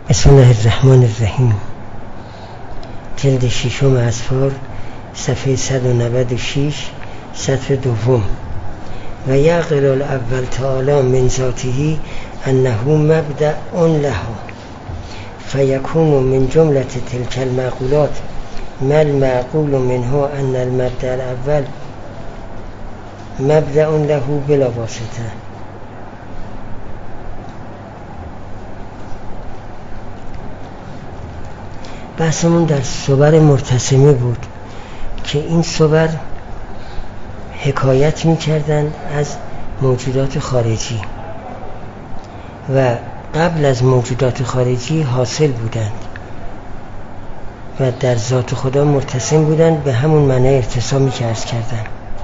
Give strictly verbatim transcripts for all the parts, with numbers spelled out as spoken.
بسم الله الرحمن الرحیم. جلد ششم اذکار، صفحه صد و نود و شش، سطر دوم. و یعقل الاول تعالی من ذاته انه مبدأ له فیکون من جملة تلك المعقولات ما المعقول منه ان المبدأ الاول مبدأ له بلا واسطه. بحثمون در صور مرتسمه بود که این صور حکایت می‌کردند از موجودات خارجی و قبل از موجودات خارجی حاصل بودند و در ذات خدا مرتسم بودند، به همون معنی ارتسامی که عرض کردم.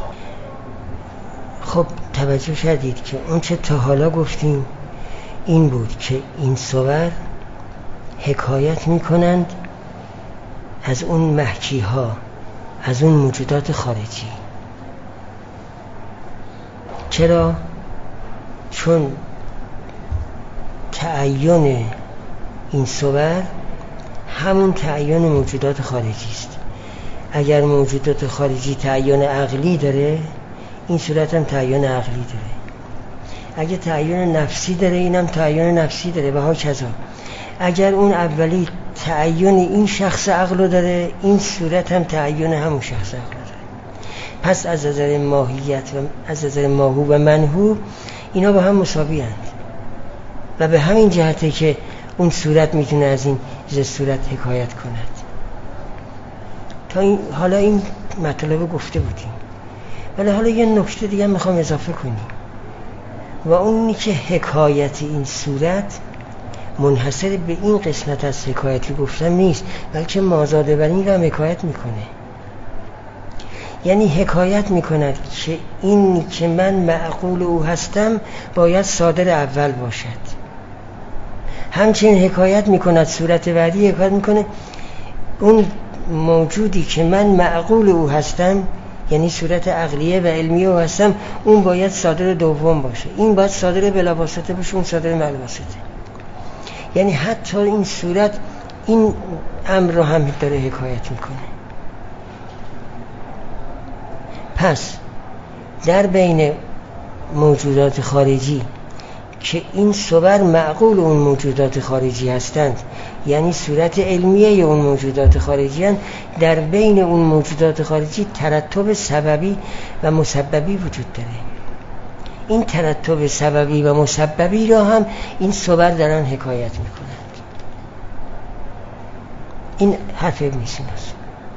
خب توجه کردید که اون چه تا حالا گفتیم این بود که این صور حکایت می‌کنند از اون محکی ها، از اون موجودات خارجی. چرا؟ چون تعین این صور همون تعین موجودات خارجی است. اگر موجودات خارجی تعین عقلی داره، این صورت هم تعین عقلی داره. اگه تعین نفسی داره، اینم تعین نفسی داره و ها کذا. اگر اون اولی تعین این شخص عقل داره، این صورت هم تعین همون شخص عقل داره. پس از نظر ماهیت و از نظر ماهو و منهو اینا با هم مساوی هستند و به همین جهته که اون صورت میتونه از این ز صورت حکایت کند. تا این حالا این مطلب گفته بودیم، ولی حالا یه نکته دیگه میخوام اضافه کنیم و اون اینه که حکایت این صورت منحصر به این قسمت از حکایتی گفتم نیست، بلکه مازاده بر این را حکایت میکنه. یعنی حکایت میکند که این که من معقول او هستم باید صادر اول باشد. همچنین حکایت میکند صورت بعدی حکایت میکنه اون موجودی که من معقول او هستم، یعنی صورت عقلیه و علمیه او هستم، اون باید صادر دوم باشه. این باید صادر بلا واسطه باشه، اون صادر بلا واسطه. یعنی حتی این صورت این امر رو هم داره حکایت میکنه. پس در بین موجودات خارجی که این صور معقول اون موجودات خارجی هستند، یعنی صورت علمیه اون موجودات خارجی هستند، در بین اون موجودات خارجی ترتب سببی و مسببی وجود داره. این ترتب سببی و مسببی را هم این صور دارن حکایت میکنند. این حرف ابن سینا است.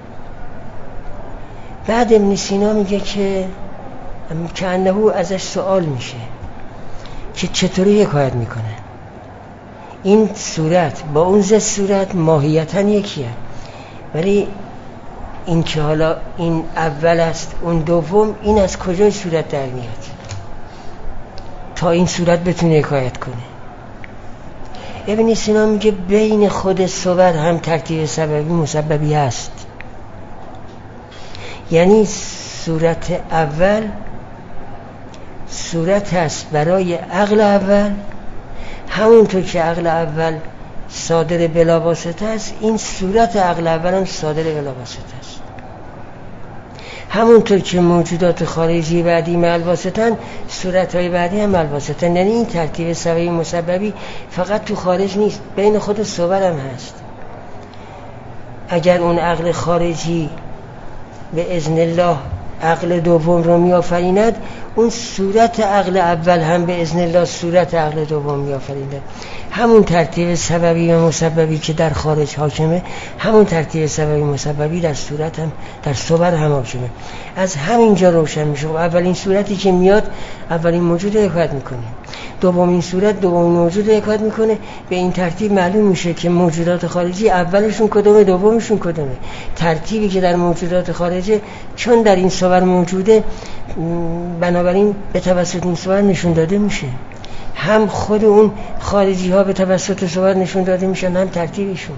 بعد ابن سینا میگه که که انه ازش سوال میشه که چطوری حکایت میکنه. این صورت با اون ز صورت ماهیتاً یکیه، ولی این که حالا این اول است اون دوم، این از کجای صورت در میاد تا این صورت بتونه حکایت کنه؟ ابن سینا میگه بین خود صور هم ترتیب سببی مسببی هست. یعنی صورت اول صورت هست برای عقل اول، همونطور که عقل اول صادر بلا واسطه است، این صورت عقل اول هم صادر بلا واسطه است. همونطور که موجودات خارجی بعدی ملواسطن، صورتهای بعدی هم ملواسطن. یعنی این ترتیب سببی مسببی فقط تو خارج نیست، بین خود صور هم هست. اگر اون عقل خارجی به اذن الله عقل دوم رو می آفریند، اون صورت عقل اول هم به اذن الله صورت عقل دوم می آفریند. همون ترتیب سببی و مسببی که در خارج حاکمه، همون ترتیب سببی مسببی در صورت هم در صور هم حاکمه. از همین جا روشن میشه اولین صورتی که میاد اولین موجود رو حکایت میکنه، دومین صورت دومین موجود رو حکایت میکنه. به این ترتیب معلوم میشه که موجودات خارجی اولشون کدومه، دومشون کدومه. ترتیبی که در موجودات خارجه چون در این صور موجوده، بنابراین به توسط این صور نشون داده میشه. هم خود اون خارجی ها به توسط صور نشون داده میشن، هم ترتیبشون.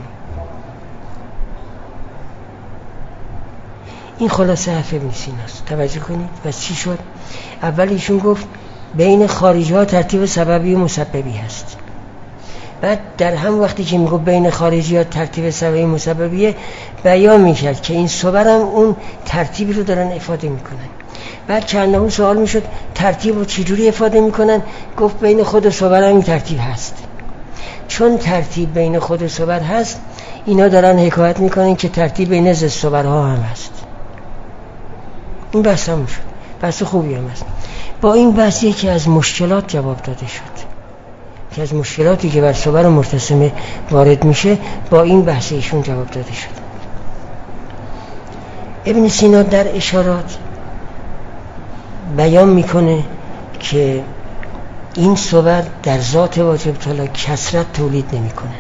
این خلاصه حرف ابن سیناست. توجه کنید. و چی شد؟ اول ایشون گفت بین خارجی ها ترتیب سببی و مسببی هست. بعد در هم وقتی که میگه بین خارجیات ترتیب سببی مسببیه بیان میکرد که این صور هم اون ترتیبی رو دارن افاده میکنن. بعد چند نمون سوال میشد ترتیب رو چجوری افاده میکنن؟ گفت بین خود و صور هم این ترتیب هست. چون ترتیب بین خود و صور هست اینا دارن حکایت میکنن که ترتیب بین ضد صورها هم هست. این بحث هم شد، بحث خوبی هم هست. با این بحث یکی از مشکلات جواب داده شد که از مشکلاتی که بر صور مرتسمه وارد میشه با این بحث ایشون جواب داده شد. ابن سینا در اشارات بیان میکنه که این صور در ذات واجب تعالی کثرت تولید نمی کنند.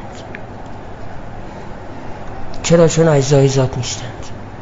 چرا؟ چون اجزای ذات نیستند.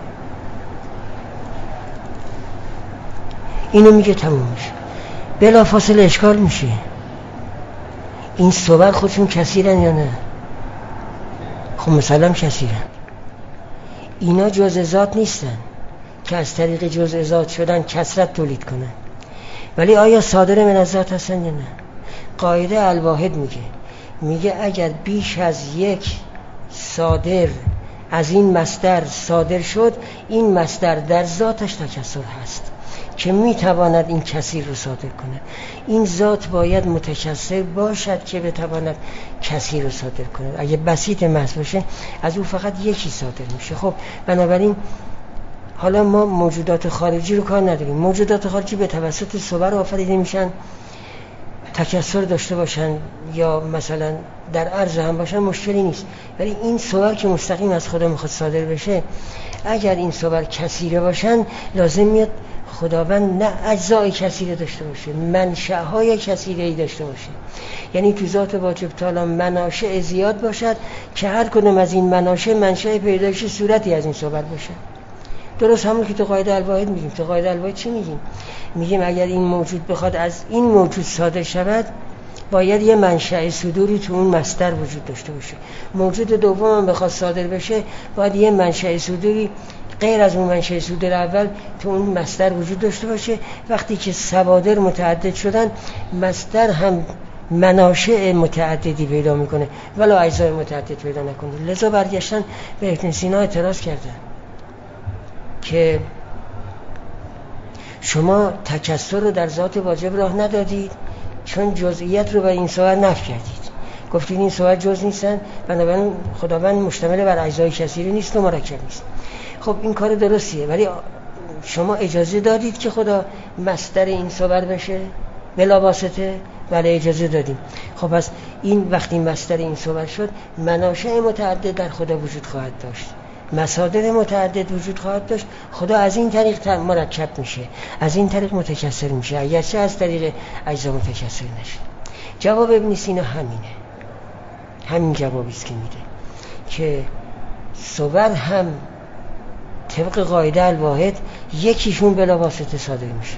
اینو میگه تموم میشه. بلا فاصله اشکال میشه این صور خودشون کثیرن یا نه؟ خب مسلم کثیرن. اینا جزء ذات نیستن که از طریق جزء ذات شدن کثرت تولید کنن. ولی آیا صادر من از ذات هستن یا نه؟ قاعده الواحد میگه میگه اگر بیش از یک صادر از این مصدر صادر شد، این مصدر در ذاتش تکثر هست که میتواند این کثیر رو صادر کنه. این ذات باید متکثر باشد که بتواند کثیر رو صادر کنه. اگه بسیط محض باشه از اون فقط یکی صادر میشه. خب بنابراین حالا ما موجودات خارجی رو کار نداریم. موجودات خارجی به توسط صور آفریده میشن، تکثر داشته باشن یا مثلا در عرض هم باشن مشکلی نیست. ولی این صور که مستقیم از خدا میخواد صادر بشه، اگر این صور کثیره باشن لازم میاد خداوند نه اجزای کثیره داشته باشه، منشأهای کثیره‌ای داشته باشه. یعنی تو ذات واجب تعالی مناشأ زیاد باشد که هر کدوم از این مناشأ منشأ پیدایش صورتی از این صور باشه. درست همون که تو قاعده الواحد میگیم. تو قاعده الواحد چی میگیم؟ میگیم اگر این موجود بخواد از این موجود صادر شود، باید یه منشأ صدوری تو اون مصدر وجود داشته باشه. موجود دوم هم بخواد صادر بشه، باید یه منشأ صدوری غیر از اون منشأ صدور اول تو اون مصدر وجود داشته باشه. وقتی که صوادر متعدد شدن، مصدر هم مناشأ متعددی پیدا میکنه ولی اجزای متعدد پیدا نکنه. لذا برگشتن به ابن سینا اعتراض کردن که شما تکثر رو در ذات واجب راه ندادید چون جزئیت رو بر این صور نفی کردید. گفتید این صور جز نیستن، بنابراین خداوند مشتمل بر اجزای کثیره نیست و مرکب نیست. خب این کار درستیه، ولی شما اجازه دادید که خدا مصدر این صور بشه بلا واسطه؟ ولی اجازه دادیم. خب پس این وقتی مصدر این صور شد، مناشأ متعدد در خدا وجود خواهد داشت، مصادر متعدد وجود خواهد داشت. خدا از این طریق مرکب میشه، از این طریق متکثر میشه، اگرچه از طریق اجزا متکثر نشه. جواب ابن سینا همینه، همین جوابی است که میده که صور هم طبق قاعده الواحد یکیشون بلا واسطه صادر میشه.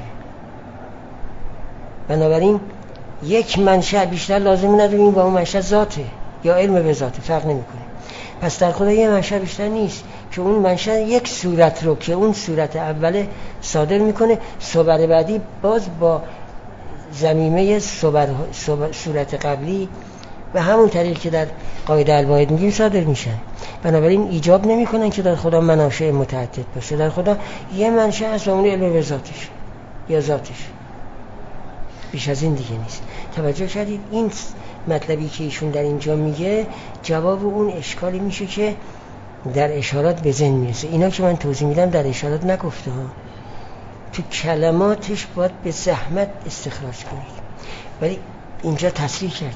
بنابراین یک منشأ بیشتر لازم نداریم با اون منشأ ذاته یا علم به ذاته، فرق نمیکنه. پس در خدا یه منشأ بیشتر نیست که اون منشأ یک صورت رو که اون صورت اوله صادر میکنه، صور بعدی باز با ضمیمه صور صورت قبلی و همون طریق که در قاعده الواحد میگیم صادر میشن. بنابراین ایجاب نمیکنن که در خدا مناشأ متعدد باشه. در خدا یه منشأ از اون علم به ذاتش یا ذاتش، بیش از این دیگه نیست. توجه کردید؟ این مطلبی که ایشون در اینجا میگه جواب اون اشکالی میشه که در اشارات به ذهن میرسه. اینا که من توضیح میدم در اشارات نگفته ها، تو کلماتش باید به زحمت استخراج کنید، ولی اینجا تصریح کرده.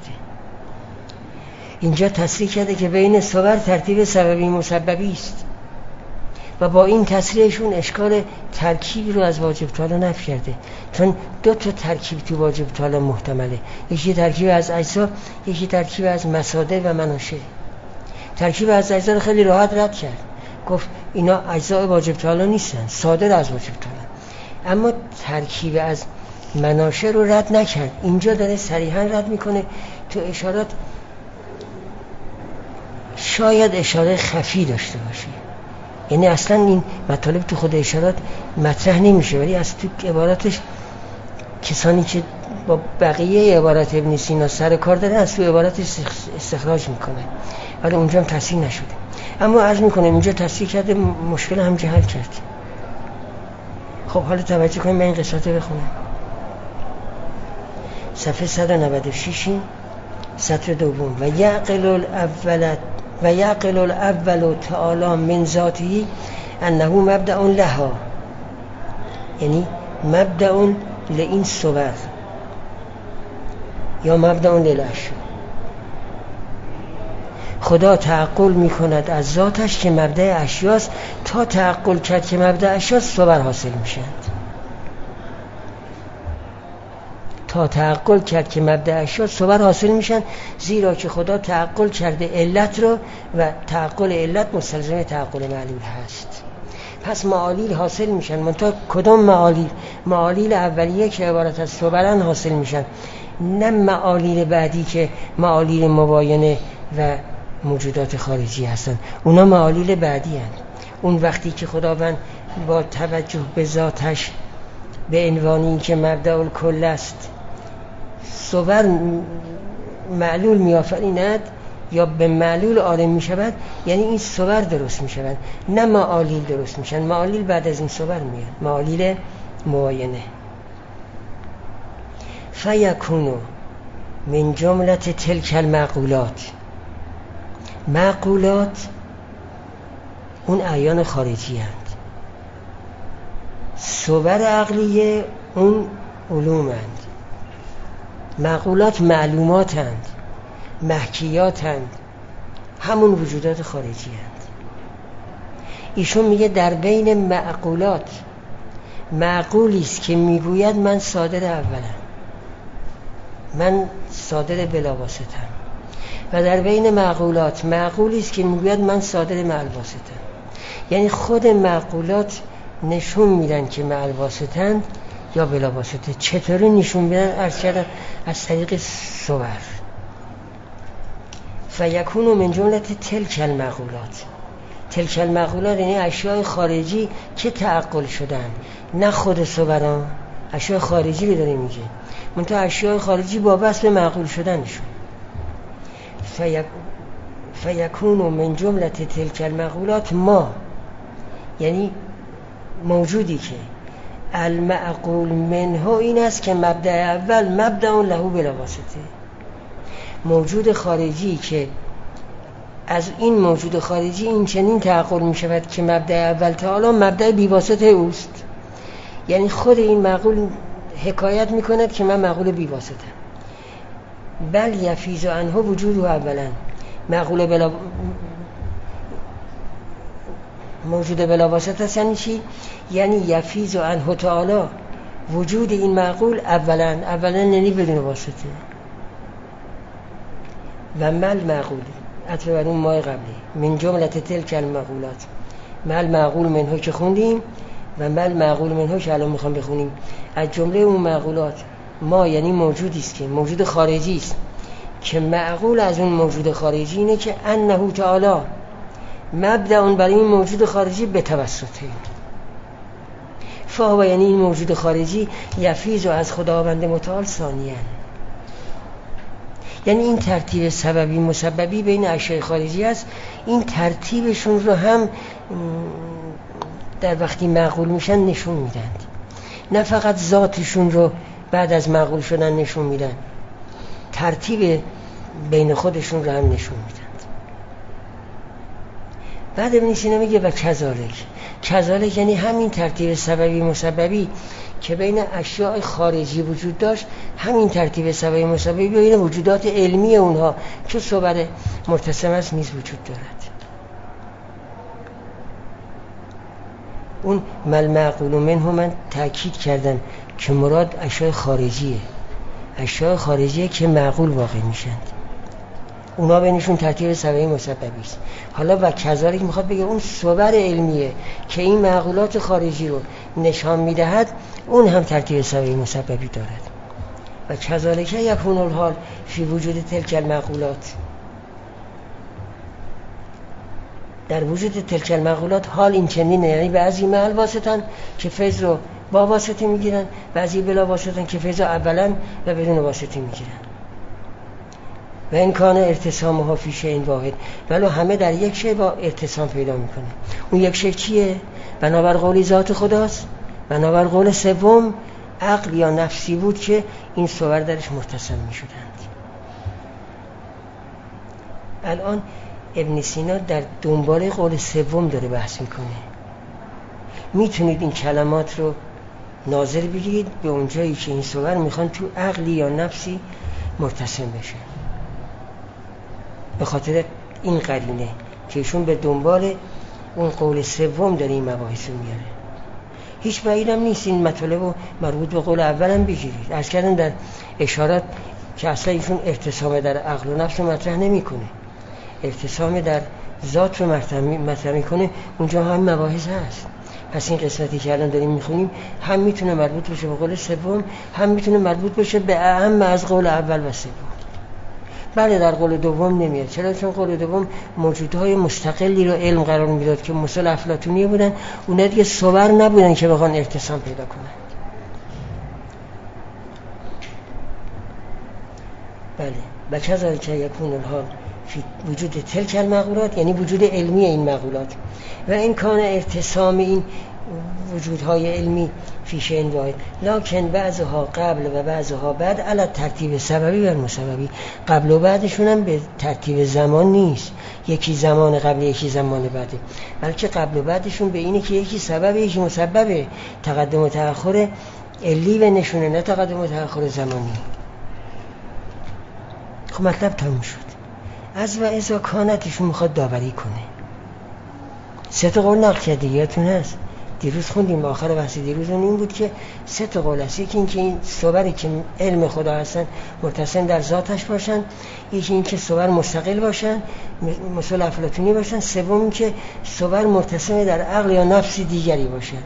اینجا تصریح کرده که بین صور ترتیب سببی مسببی است و با این تصریحشون اشکال ترکیبی رو از واجب تعالی نفی کرده، چون دو تا ترکیب تو واجب تعالی محتمله، یکی ترکیب از اجزا، یکی ترکیب از مصادر و مناشأ. ترکیب از اجزا رو خیلی راحت رد کرد، گفت اینا اجزای واجب تعالی نیستن، صادر از واجب تعالی. اما ترکیب از مناشأ رو رد نکرد. اینجا داره صریحا رد میکنه. تو اشارات شاید اشاره خفی داشته باشه، یعنی اصلا این مطالب تو خود اشارات مطرح نمیشه، ولی از تو عباراتش کسانی که با بقیه عبارت ابن سینا سر کار داره، از تو عبارت استخراج میکنه، ولی اونجا هم تصحیح نشده. اما عرض میکنه اینجا تصحیح کرده، مشکل هم حل کرد. خب حالا توجه کنیم به این قسمت بخونم. صفحه صد و نود و شش سطر دوم. و یعقل الاول و یعقل الاول تعالی من ذاته انه مبدأ لها، یعنی مبدأ لئین صور یا مبدأ للاشیاء. خدا تعقل میکند از ذاتش که مبدأ اشیاست، تا تعقل کرد که مبدأ اشیاست صور حاصل میشند. تا تعقل کرد که مبدأ اشیاست صور حاصل میشن، زیرا که خدا تعقل کرده علت رو و تعقل علت مستلزم تعقل معلول هست. پس معالیل حاصل میشن، منتها کدام معالیل؟ معالیل اولیه که عبارت از صورن حاصل میشن، نه معالیل بعدی که معالیل مباینه و موجودات خارجی هستن. اونا معالیل بعدی هستن. اون وقتی که خداوند با توجه به ذاتش به عنوانی که مبدأ الکل است صور معلول میآفریند یا به معلول عالم می شود، یعنی این صور درست می شود، نه معالیل درست می شود. معالیل بعد از این صور میاد، معالیل معاینه. فیکونو من جمله تلک المعقولات، معقولات اون اعیان خارجی هست، صور عقلیه اون علوم هست. معقولات معلومات هست، محکیات هست، همون وجودات خارجی هست. ایشون میگه در بین معقولات معقولی است که میگوید من صادر اولم، من صادر بلا واسطم، و در بین معقولات معقولی است که میگوید من صادر مع الواسطم. یعنی خود معقولات نشون میدن که مع الواسطن یا بلا واسطه. چطوری نشون میدن؟ عرض کردم از طریق صور. فیکونو من جمله تلک المعقولات، تلک المعقولات یعنی اشیاء خارجی که تعقل شدن، نه خود صوران. اشیاء خارجی رو داره میگه، منتها اشیاء خارجی وابسته به معقول شدنشون. فیک... فیکونو من جمله تلک المعقولات ما، یعنی موجودی که المعقول منه این است که مبدأ اول مبدأ له بلا واسطه. موجود خارجی که از این موجود خارجی این چنین تعقل می شود که مبدأ اول تعالی مبدأ بی واسطه اوست. یعنی خود این معقول حکایت می کند که من معقول بی واسطه. بل یفیز عنه وجوده اولا، معقول بلا موجود بلا واسطه است. یعنی چی؟ یعنی یفیز عنه تعالی وجود این معقول اولا، اولا یعنی بدون واسطه. و مل معقول عطف بر اون مای قبلی، من جمله تلک المعقولات، مل معقول منه که خوندیم و مل معقول منه که الان میخوام بخونیم. از جمله اون معقولات ما یعنی موجودی است که موجود خارجی است که معقول از اون موجود خارجی اینه که انه تعالی مبدأ اون برای این موجود خارجی به توسطه. فهو یعنی این موجود خارجی یفیز و از خداوند متعال ثانیاً، یعنی این ترتیب سببی مسببی بین اشیاء خارجی است. این ترتیبشون رو هم در وقتی معقول میشن نشون میدن، نه فقط ذاتشون رو بعد از معقول شدن نشون میدن، ترتیب بین خودشون رو هم نشون میدن. بعد ابن سینا میگه و کذالک، کذالک یعنی همین ترتیب سببی مسببی که بین اشیاء خارجی وجود داشت، همین ترتیب سببی مسببی بین وجودات علمی اونها که صور مرتسم است نیز وجود دارد. اون مل معقول منه من تأکید کردم که مراد اشیاء خارجیه، اشیاء خارجیه که معقول واقع میشند، اونا بینشون ترتیب سببی مسببی است. حالا و کذالک میخواد بگه اون صور علمیه که این معقولات خارجی رو نشان میدهد، اون هم ترتیب سببی مسببی دارد. و کذالک یکون الحال فی وجود تلک المعقولات، در وجود تلک المعقولات حال این چنینه، یعنی بعضی مع الواسطن که فیض رو با واسطه میگیرن، بعضی بلا واسطه که فیضا اولا و بدون واسطه میگیرن. و این کان ارتسامها فی شیء واحد، ولی همه در یک شی با ارتسام پیدا میکنه. اون یک شی چیه؟ بنابر قول ذات خداست. بنابر قول سوم عقل یا نفسی بود که این صور درش مرتسم میشدند. الان ابن سینا در دنبال قول سوم داره بحث میکنه. میتونید این کلمات رو ناظر بگیرید به اونجایی که این صور میخوان تو عقلی یا نفسی مرتسم بشه. به خاطر این قرینه که ایشون به دنبال اون قول سوم داره این مباحث رو میاره. هیچ بعیدم نیست این مطالب رو مربوط به قول اولم بگیرید. عرض کردم در اشارات که اصلا ایشون ارتسام در عقل و نفس رو مطرح نمیکنه، ارتسام در ذات رو مطرح میکنه. اونجا هم مباحث هست. پس این قسمتی که الان داریم میخونیم هم میتونه مربوط بشه به قول سوم، هم میتونه مربوط بشه به اهم از قول اول و سوم. بله در قول دوم نمیاد. چرا؟ چون قول دوم موجودهای مستقلی رو علم قرار میداد که مثل افلاطونی بودن. اونا دیگه صور نبودن که بخوان ارتسام پیدا کنن. بله بکذا که یکون الحال فی وجود تلک المقولات، یعنی وجود علمی این مقولات و این کان ارتسام این وجودهای علمی فی شیء واحد، لکن بعضها قبل و بعضها بعد علی ترتیب سببی و مسببی. قبل و بعدشون هم به ترتیب زمان نیست، یکی زمان قبل یکی زمان بعده، بلکه قبل و بعدشون به اینه که یکی سبب یکی مسببه. تقدم و تأخر علی و نشونه، نه تقدم و تأخر زمانی. خب مطلب تموم شد. از و اذا کانتشون میخواد داوری کنه. سه تا قول نقل کرده یادتون هست؟ دیروز خوندیم آخر بحث دیروز این بود که سه تا قول هست. یکی این که این صوری که علم خدا هستن متصل در ذاتش باشن، یکی این که صور مستقل باشن مثل افلاطونی باشن، سوم این که صور متصل در عقل یا نفس دیگری باشن.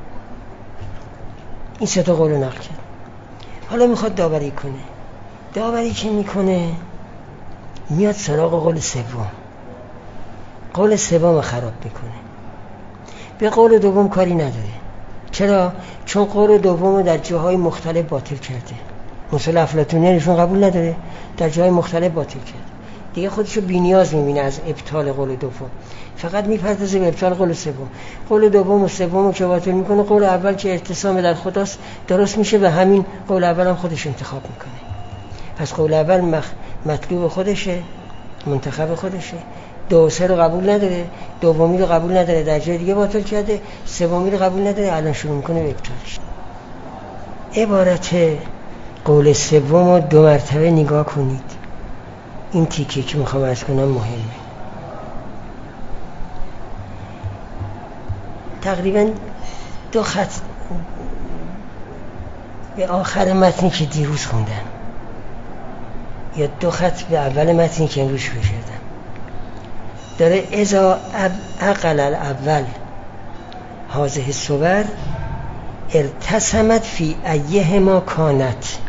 این سه تا قول نقل کرد. حالا میخواد داوری کنه. داوری که میکنه میاد سراغ قول سوم. قول سوم خراب میکنه. به قول دوم کاری نداره. چرا؟ چون قول دوم در جاهای مختلف باطل کرده. مثل افلاطونی نشون قبول نداره، در جاهای مختلف باطل کرده. دیگه خودشو بی‌نیاز میبینه از ابطال قول دوم، فقط میپردازه به ابطال قول سوم. قول دوم و سوم رو که باطل میکنه، قول اول که ارتسام در خداست درست میشه و همین قول اول هم خودش انتخاب میکنه. پس قول اول مخ... مطلوب خودشه، منتخب خودشه. دو سه رو قبول نداره، دومی رو قبول نداره، در جای دیگه باطل کرده، سومی رو قبول نداره، الان شروع میکنه به ابطالش. عبارت قول سوم رو دو مرتبه نگاه کنید. این تیکه که میخوام عرض کنم مهمه. تقریبا دو خط به آخر متنی که دیروز خوندم یا دو خط به اول متنی که امروز شروع کردم داره اذا عقل الاول هذه الصور ارتسمت فی ایهما کانت.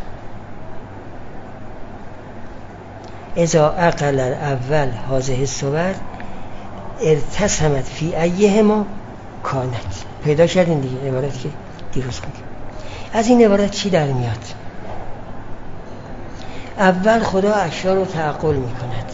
اذا عقل الاول هذه الصور ارتسمت فی ایهما کانت. پیدا کردین دیگه عبارتی که دیروز خوندیم. از این عبارت چی در میاد؟ اول خدا اشیا رو تعقل میکند،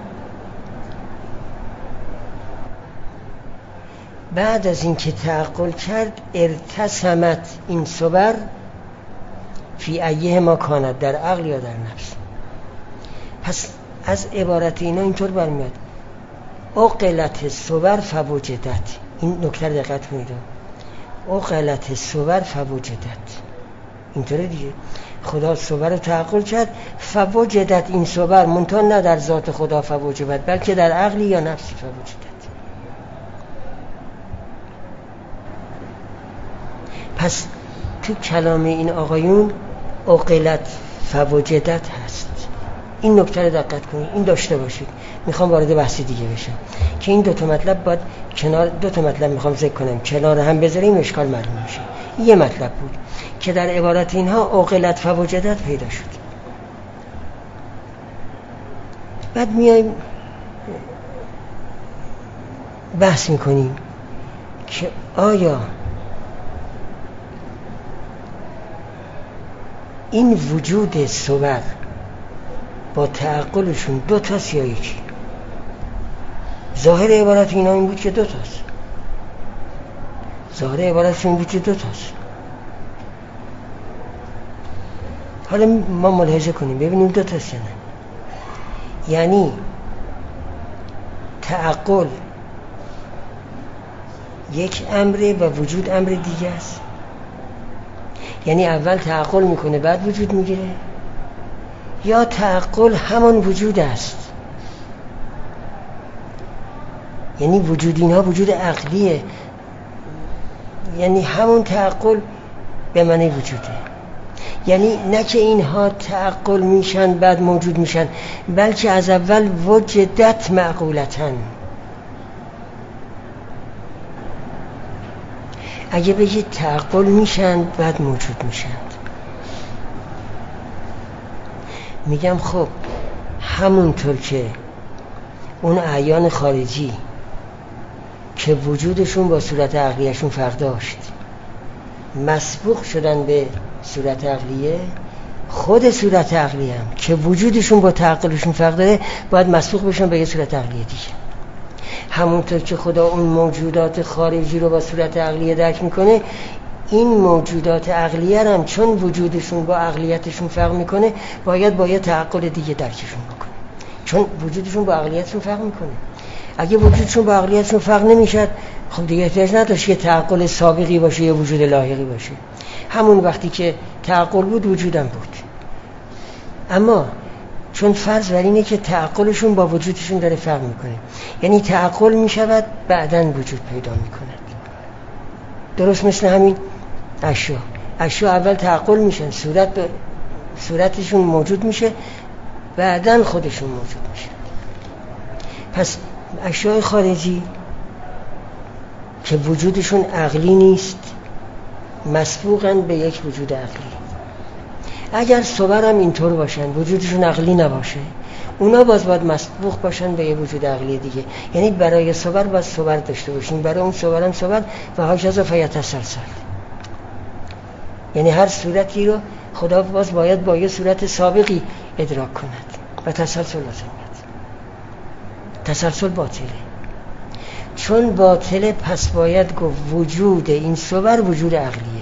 بعد از این که تعقل کرد ارتسمت این صور فی ایه ما کانت، در عقل یا در نفس. پس از عبارت اینا اینطور برمیاد عقلت صور فوجدت. این نکته دقت کنید، عقلت صور فوجدت اینطوره دیگه. خدا صور رو تعقل کرد، فوجدت این صور منتها نه در ذات خدا فوجدت بلکه در عقلی یا نفسی فوجدت. پس تو کلام این آقایون عقلت فوجدت هست. این نکته رو دقت کنید، این داشته باشید. میخوام وارد بحث دیگه بشم که این دو تا مطلب باید کنار، دو تا مطلب میخوام ذکر کنم کنار هم بذاریم اشکال معلوم میشه. یه مطلب بود که در عبارت اینها عقلت فوجدت پیدا شد. بعد میایم بحث میکنیم که آیا این وجود صور با تعقلشون دو تاست یا یکی؟ ظاهر عبارت اینا این بود که دو تاست. ظاهر عبارتشون این بود که دو تاست. حالا ما ملاحظه کنیم ببینیم دو تاست یا نه. یعنی تعقل یک امره و وجود امر دیگه است. یعنی اول تعقل میکنه بعد وجود میگیره، یا تعقل همان وجود است. یعنی وجود اینها وجود عقلیه، یعنی همون تعقل به معنی وجوده. یعنی نه که اینها تعقل میشن بعد موجود میشن، بلکه از اول وجدت معقولتن. اگه بگید تعقل میشن بعد موجود میشن، میگم خب همونطور که اون اعیان خارجی که وجودشون با صورت عقلیشون فرق داشت مسبوق شدن به صورت عقلیه، خود صورت عقلی هم که وجودشون با تعقلشون فرق داره باید مسبوق بشن به یه صورت عقلیه دیگه. همونطور که خدا اون موجودات خارجی رو با صورت عقلیه درک میکنه، این موجودات عقلیه هم چون وجودشون با عقلیتشون فرق میکنه باید با یه تعقل دیگه درکشون بکنه، چون وجودشون با عقلیتشون فرق میکنه. اگه وجودشون با عقلیتشون فرق نمیشد خب دیگه احتیاج نداشت یه تعقل سابقی باشه یا وجود لاحقی باشه. همون وقتی که تعقل بود وجودم بود. اما چون فرض بر اینه که تعقلشون با وجودشون داره فرق میکنه، یعنی تعقل میشود بعداً وجود پیدا میکند. درست مثل همین اشیا اشیا اول تعقل میشن، صورت صورتشون موجود میشه، بعداً خودشون موجود میشه. پس اشیاء خارجی که وجودشون عقلی نیست مسبوقاً به یک وجود عقلی. اگر صور هم اینطور باشن وجودشون عقلی نباشه، اونا باز باید مسبوق باشن به یه وجود عقلی دیگه. یعنی برای صور باید صور داشته باشیم، برای اون صور هم صور و هاکذا فیتسلسل. یعنی هر صورتی رو خدا باز باید با یه صورت سابقی ادراک کند و تسلسل لازمیت. تسلسل باطله. چون باطله پس باید گفت وجود این صور وجود عقلیه،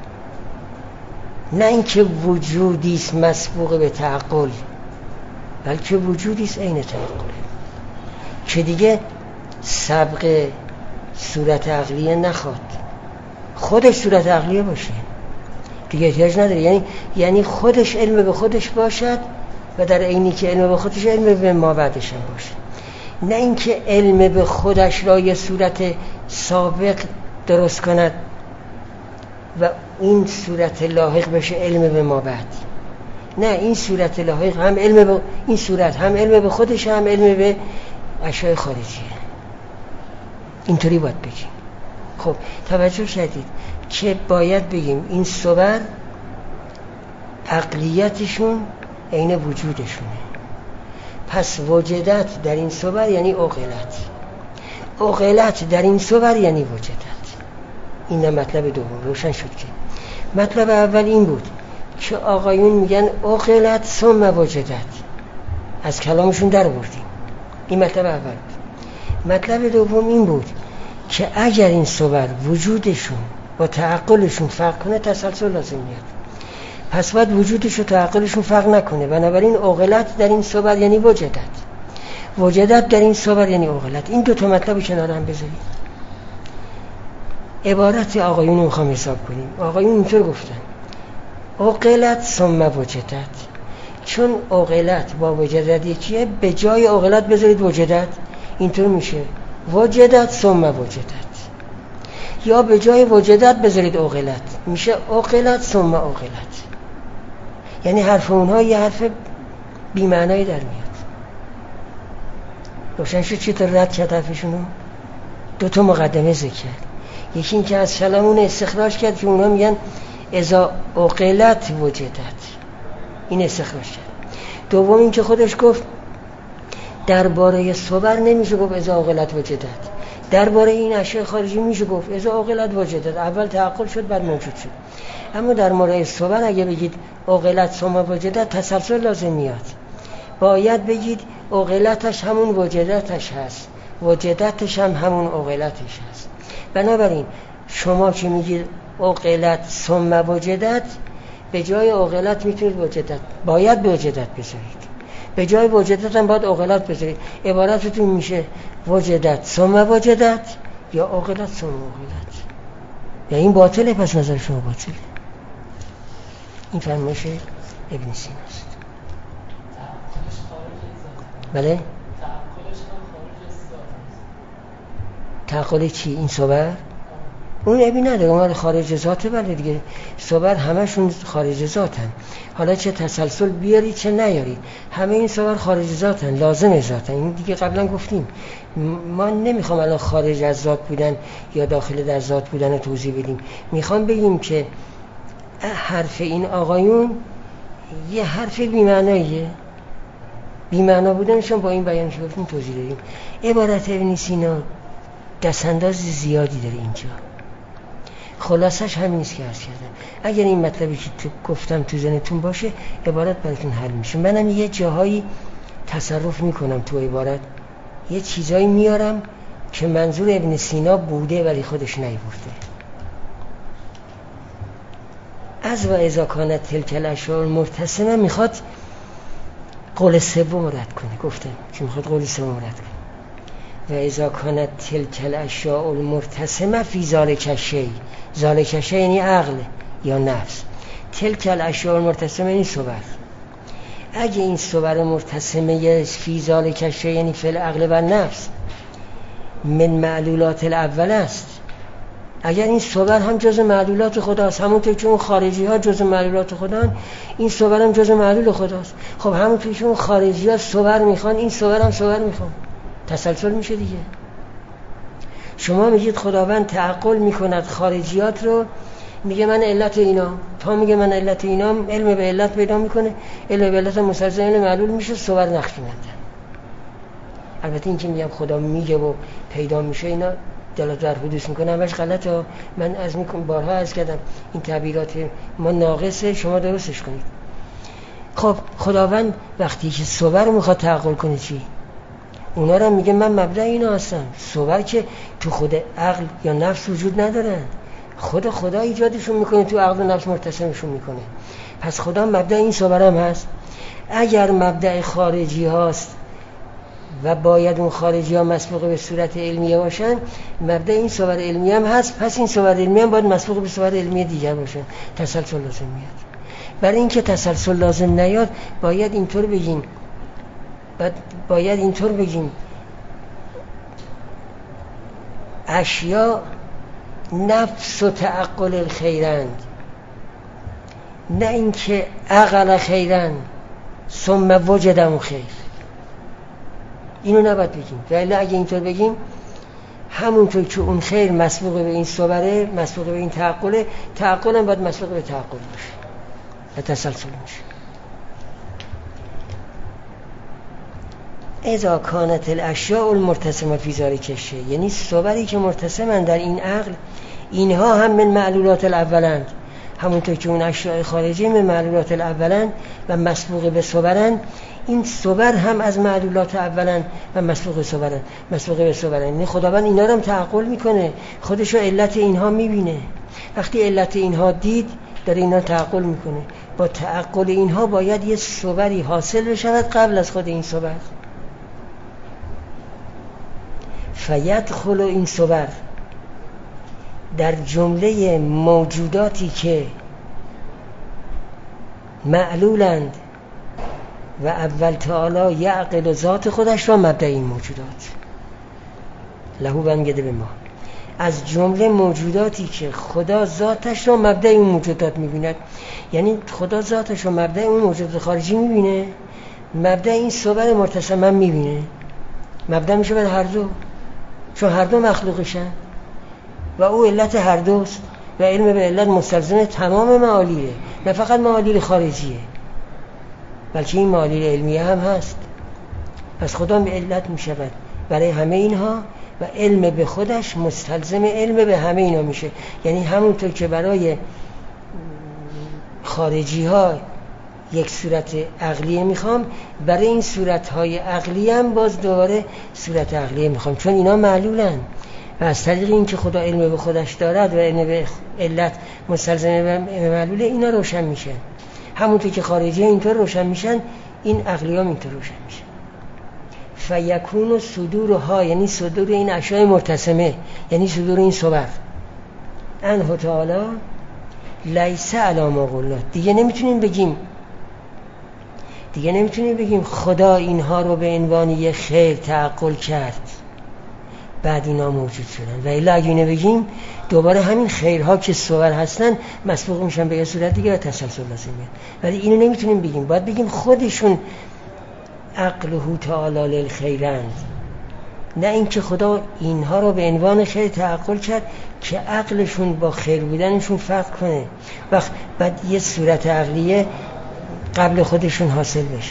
نه اینکه وجودیست مسبوق به تعقل، بلکه وجودیست عین تعقل که دیگه سبق صورت عقلیه نخواد، خودش صورت عقلیه باشه دیگه احتیاج نداره. یعنی یعنی خودش علم به خودش باشد و در عینی که علم به خودش علم به ما بعدش هم باشه، نه اینکه علم به خودش را یه صورت سابق درست کند و این صورت لاحق بشه علم به ما بعد. نه، این صورت لاحق هم علم به این صورت هم علم به خودش هم علم به اشیاء خارجیه. اینطوری باید بگیم. خب توجه کردید که باید بگیم این صور عقلیتشون عین وجودشونه. پس وجدت در این صور یعنی عقلت، عقلت در این صور یعنی وجدت. این مطلب دوم روشن شد. که مطلب اول این بود که آقایون میگن عقلت ثم وجدت، از کلامشون در بردیم. این مطلب اول بود. مطلب دوم این بود که اگر این صور وجودشون با تعقلشون فرق کنه تسلسل لازم میاد، پس باید وجودش و تعقلشون فرق نکنه. بنابراین عقلت در این صور یعنی وجدت، وجدت در این صور یعنی عقلت. این دو تا مطلب کنار هم بذارید. عبارت آقایون رو میخوام حساب کنیم. آقایون اینطور گفتن عقلت ثم وجدت. چون عقلت با وجدت یکیه، به جای عقلت بذارید وجدت، اینطور میشه وجدت ثم وجدت. یا به جای وجدت بذارید عقلت، میشه عقلت ثم عقلت. یعنی حرف اونها یه حرف بی معنایی در میاد. روشن شد چطور رد کرد حرفشونو؟ دو تا مقدمه ذکر کرد. یکی این که از کلامون استخراج کرد که اونا میگن اذا عقلت وجدت، این استخراج کرد. دوم این که خودش گفت درباره صور نمیشه گفت اذا عقلت وجدت. درباره این اشیاء خارجی میشه گفت اذا عقلت وجدت، اول تعقل شد بعد موجود شد. اما در مورد صور اگه بگید عقلت ثم وجدت تسلسل لازم میاد. باید بگید عقلتش همون وجدتش هست، وجدتش هم همون عقلتش هست. بنابراین شما که میگید عقلت ثم وجدت، به جای عقلت میتونید وجدت، باید به وجدت بذارید، به جای وجدت هم باید عقلت بذارید. عبارتتون میشه وجدت ثم وجدت یا عقلت ثم عقلت. یا این باطله، پس نظر شما باطله. این فرمایش ابن سینا است. بله؟ تعقل چی؟ این صور؟ اون عیبی نداره، اون خارج ذاته. بله دیگه صور همشون خارج ذاتن. حالا چه تسلسل بیارید چه نیارید، همه این صور خارج ذاتن، لازم ذاتن. این دیگه قبلا گفتیم. ما نمیخوام الان خارج از ذات بودن یا داخل در ذات بودن رو توضیح بدیم. میخوام بگیم که حرف این آقایون یه حرف بی‌معناییه. بی‌معنا بودنشون با این بیانش گفتیم توضیح دادیم. عبارت ابن سینا دستانداز زیادی داره اینجا. خلاصش همین است که عرض کردم. اگر این مطلبی که تو گفتم تو ذهنتون باشه، عبارت براتون حل میشه. منم یه جاهایی تصرف میکنم تو عبارت، یه چیزایی میارم که منظور ابن سینا بوده ولی خودش نیورده. از و اذا کانت تلک الاشیاء المرتسمه میخواد قول سوم رد کنه. گفتم که میخواد قول سوم رد کنه. و اذا کانت تلک الاشیاء المرتسمه فی ذالک الشیء، ذالک الشیء یعنی عقل یا نفس، تلک الاشیاء المرتسمه یعنی صور. اگه این صور مرتسمه فی ذالک الشیء یعنی فی العقل و نفس من معلولات الاول است، اگر این صور هم جز معلولات خداست، همونطور که اون خارجی ها جز معلولات خدان، این صور هم جز معلول خداست. خب همونطور که اون خارجی ها صور میخوان، این صور هم صور میخوان. تسلسل میشه دیگه. شما میگید خداوند تعقل میکند خارجیات رو، میگه من علت اینا، تا میگه من علت اینا، علم به علت پیدا میکنه، علم به علت مستلزم علم معلول میشه، صور نقش میبندن. البته این که میگم خدا میگه و پیدا میشه، اینا دلالت بر حدوث میکنه، همش غلطه. من از میکنم بارها عرض کردم این تعبیرات ما ناقصه، شما درستش کنید. خب خداوند وقتی که صور میخواد تعقل کنه چی؟ اونا رو میگه من مبدأ اینا هستم. صور که تو خود عقل یا نفس وجود ندارن، خود خدا ایجادشون میکنه، تو عقل و نفس مرتسمشون میکنه. پس خدا مبدأ این صور هم هست. اگر مبدأ خارجی هاست و باید اون خارجی ها مسبوق به صورت علمیه باشن، مبدأ این صور علمی هم هست، پس این صور علمی هم باید مسبوق به صور علمی دیگر باشن. تسلسل لازم میاد. برای اینکه تسلسل لازم نیاد باید اینطور بگیم، باید اینطور بگیم اشیا نفس و تعقل الخیرند، نه اینکه عقل خیرند ثم وجدم خیر. اینو نباید بگیم. ولی اگه اینطور بگیم، همونطور که اون خیر مسبوق به این صبره، مسبوق به این تعقله، تعقل هم باید مسبوق به تعقل باشه و تسلسل میشه. اذا کانت الاشیاء المرتسمه فی ذالک الشیء، یعنی صوری که مرتسمن در این عقل، اینها هم من معلولات الاولند، همونطور که اون اشیاء خارجی من معلولات الاولند و مسبوق به صورن، این صور هم از معلولات اولند و مسبوق به صورن، مسبوق به صورن. یعنی خداوند اینا رو هم تعقل میکنه، خودش رو علت اینها میبینه. وقتی علت اینها دید، داره اینا تعقل میکنه. با تعقل اینها باید یه صوری حاصل بشود قبل از خود این صور. فیدخل این صور در جمله موجوداتی که معلولند و اول تعالی یعقل ذات خودش را مبدأ این موجودات لهو بنگده به ما، از جمله موجوداتی که خدا ذاتش را مبدأ این موجودات میبیند، یعنی خدا ذاتش را مبدأ اون موجودات خارجی میبینه، مبدأ این صور مرتسم هم میبینه. مبدأ میشه بر هر دو، چون هر دو مخلوقشن و او علت هر دوست و علم به علت مستلزم تمام معالیه، نه فقط معالیل خارجیه بلکه این معالیل علمیه هم هست. پس خدا به علت می شود برای همه اینها و علم به خودش مستلزم علم به همه اینا میشه. یعنی همونطور که برای خارجی ها یک صورت عقلیه میخوام، برای این صورت های عقلی هم باز دوباره صورت عقلیه میخوام، چون اینا معلولن و از طریق این که خدا علم به خودش دارد و علم به علت مستلزم به معلوله، اینا روشن میشن. همونطور که خارجی ها اینطور روشن میشن، این عقلی هم اینطور روشن میشن. فیکون صدورها، یعنی صدور این اشیاء مرتسمه، یعنی صدور این صور انه تعالی لیس علی ما قلنا. دیگه نمیتونیم بگیم دیگه نمیتونیم بگیم خدا اینها رو به عنوان یه خیر تعقل کرد بعد اینا موجود شدن، و الا اگه اینو بگیم دوباره همین خیرها که صور هستن مسبوق میشن به یه صورت دیگه و تسلسل لازم میاد. ولی اینو نمیتونیم بگیم، باید بگیم خودشون عقله تعالی للخیرند، نه اینکه خدا اینها رو به عنوان خیر تعقل کرد که عقلشون با خیر بودنشون فرق کنه وقت بعد یه صورت عقلیه قبل خودشون حاصل بشه.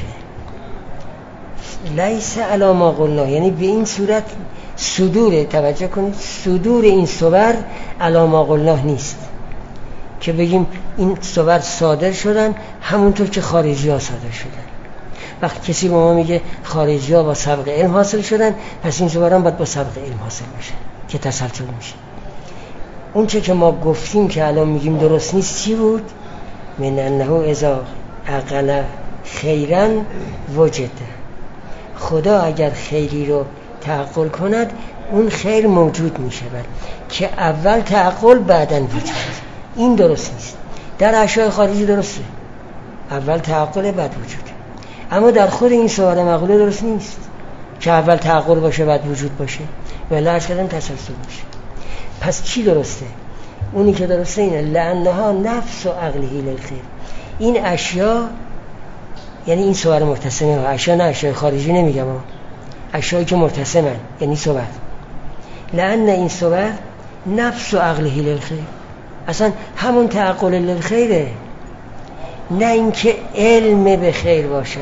لیس علی ما قلنا، یعنی به این صورت صدور، توجه کنید، صدور این صور علی ما قلنا نیست که بگیم این صور صادر شدن همونطور که خارجی ها صادر شدن. وقتی کسی به ما میگه خارجی ها با سبق علم حاصل شدن، پس این صور هم باید با سبق علم حاصل بشه که تسلسل میشه. اون چه که ما گفتیم که الان میگیم درست نیست چی بود؟ من انه اذا عقل خیرا وجد. خدا اگر خیری رو تعقل کند اون خیر موجود می شود که اول تعقل بعداً وجود. این درست نیست. در اشیاء خارجی درسته، اول تعقل بعد وجود، اما در خود این صور معقوله درست نیست که اول تعقل باشه بعد وجود باشه، ولی عرض کردم تسلسل باشه. پس چی درسته؟ اونی که درسته اینه لانها نفس و عقله للخیر. این اشیاء یعنی این صور مرتسمه ها، اشیاء نه اشیاء خارجی نمیگم ها، اشیایی که مرتسمن یعنی صور، لان این صور نفس و عقله للخیر، اصلا همون تعقل للخیره، نه اینکه علم به خیر باشد،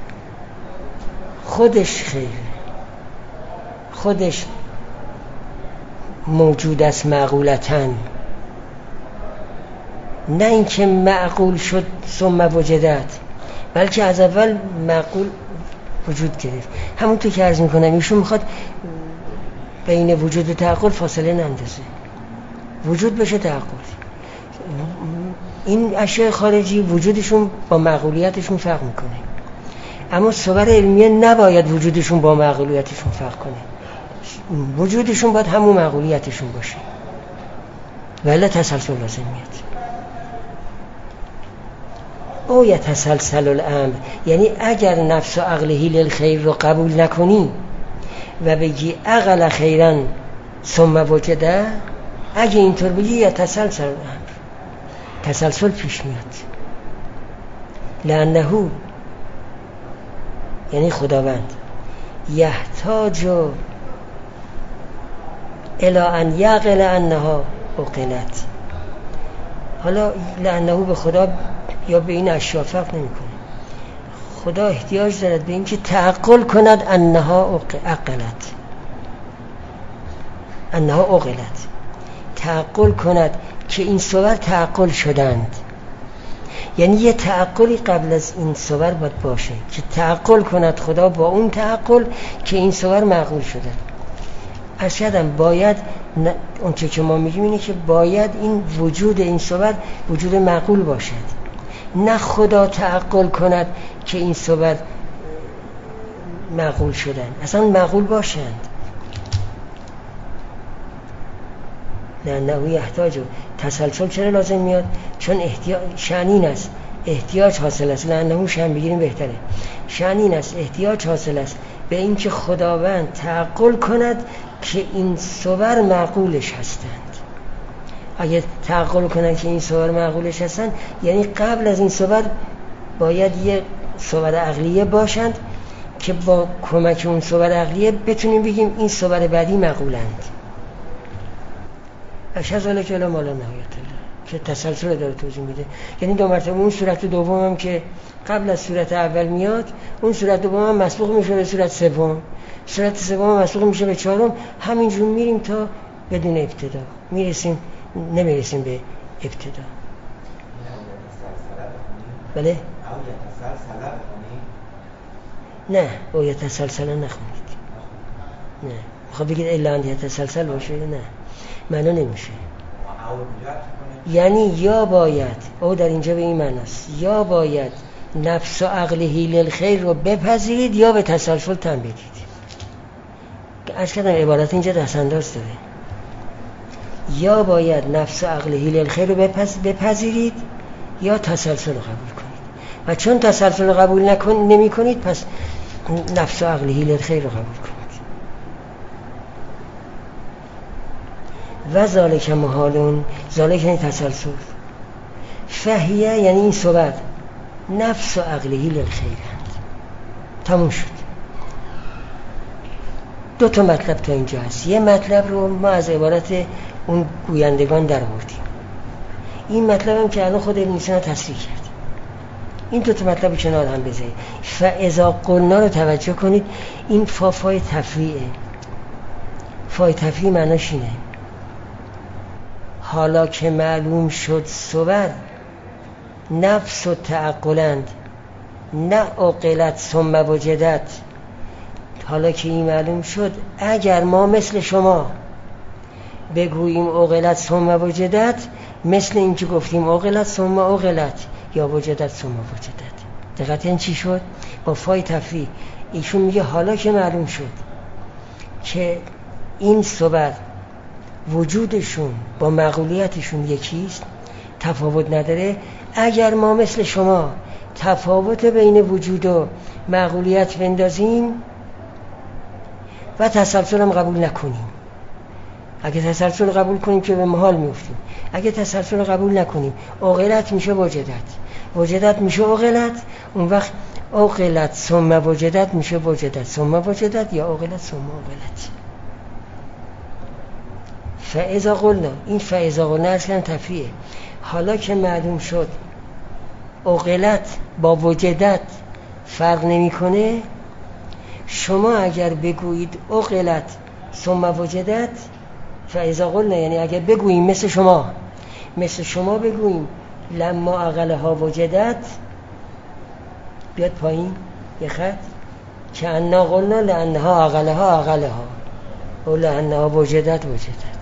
خودش خیر، خودش موجود است معقولتاً، نه اینکه معقول شد ثم وجدت، بلکه از اول معقول وجود گرفت. همونطور که عرض میکنم ایشون میخواد بین وجود و تعقل فاصله نندازه، وجود بشه تعقل. این اشیاء خارجی وجودشون با معقولیتشون فرق میکنه، اما صور علمیه نباید وجودشون با معقولیتشون فرق کنه، وجودشون باید همون معقولیتشون باشه، ولی تسلسل لازم میاد. او یتسلسل الامر، یعنی اگر نفس و عقله للخیر رو قبول نکنی و بگی عقل خیرا ثم وجده، اگه اینطور بگی یتسلسل الامر، تسلسل پیش میاد. لانه یعنی خداوند یحتاج الی ان یعقل انها عقلت. حالا لانه به خدا یا به این اشیاء فرق نمی کنه، خدا احتیاج دارد به این که تعقل کند انها عقلت، انها عقلت، تعقل کند که این صور تعقل شدند. یعنی یه تعقلی قبل از این صور باید باشه که تعقل کند خدا با اون تعقل که این صور معقول شده. ارشدم باید اون چه که ما میگیم اینه که باید این وجود این صور وجود معقول باشد، نه خدا تعقل کند که این صور معقول شدن، اصلا معقول باشند. نه نه یحتاج. تسلسل چرا لازم میاد؟ چون احتیاج شأنین است، احتیاج حاصل است. لانه شأن بگیریم بهتره. شأنین است، احتیاج حاصل است به این که خداوند تعقل کند که این صور معقولش هستند. اگه تعقل کنند که این صور معقولش هستند، یعنی قبل از این صور باید یه صور عقلیه باشند که با کمک اون صور عقلیه بتونیم بگیم این صور بعدی معقولند. اشهد ان لا اله الا الله. که تسلسل داره توضیح میده. یعنی دو مرتبه اون صورت دوم هم که قبل از صورت اول میاد، اون صورت دوم هم مسبوق میشه به صورت سوم، صورت سوم هم مسبوق میشه به چهارم، همینجور میریم تا بدون ابتدا میرسیم، نمیرسیم به ابتدا. بله؟ نه، او یتسلسل نخونید. نه میخواد بگید الا ان یتسلسل باشه؟ نه، معنا نمیشه. یعنی یا باید، او در اینجا به این معناست، یا باید نفس و عقله للخیر رو بپذیرید یا به تسلسل تن بدید. عرض کردم عبارت اینجا دستانداز داره. یا باید نفس و عقله للخیر رو بپذیرید یا تسلسل رو قبول کنید، و چون تسلسل رو قبول نکن نمی کنید پس نفس و عقله للخیر رو قبول کنید. و ذالک محالون، ذالک یعنی تسلسل، فهیه یعنی این صحبت نفس و عقله للخیرند. تموم شد. دو تا مطلب تا اینجا هست. یه مطلب رو ما از عبارت اون گویندگان در آوردیم، این مطلب هم که الان خود ابن سینا تصریح کرد. این دو تا مطلب کنار هم بذارید. فاذا قلنا رو توجه کنید، این فا فای تفریعه. فای تفریع معناش اینه حالا که معلوم شد صور نفس و تعقلند نه عقلت ثم وجدت. حالا که این معلوم شد، اگر ما مثل شما بگوییم عقلت ثم وجدت، مثل این که گفتیم عقلت ثم عقلت یا وجدت ثم وجدت. دقیقاً این چی شد؟ با فای تفریع ایشون میگه حالا که معلوم شد که این صور وجودشون با معقولیتشون یکیست، تفاوت نداره، اگر ما مثل شما تفاوت بین وجود و معقولیت بندازیم و تسلسل هم قبول نکنیم. اگه تسلسل قبول کنیم که به محال میفتیم، اگه تسلسل قبول نکنیم عقلت میشه وجدت، وجدت میشه عقلت، اون وقت عقلت ثم وجدت میشه وجدت ثم وجدت یا عقلت ثم عقلت. فاذا قلنا، این فاذا قلنا اصلا تفریعه. حالا که معلوم شد عقلت با وجدت فرق نمیکنه، شما اگر بگویید عقلت ثم وجدت، فاذا قلنا یعنی اگر بگوییم مثل شما مثل شما بگوییم لما عقلها وجدت، بیاد پایین یه خط که انا قلنا لانها عقلها عقلها و لانها وجدت وجدت.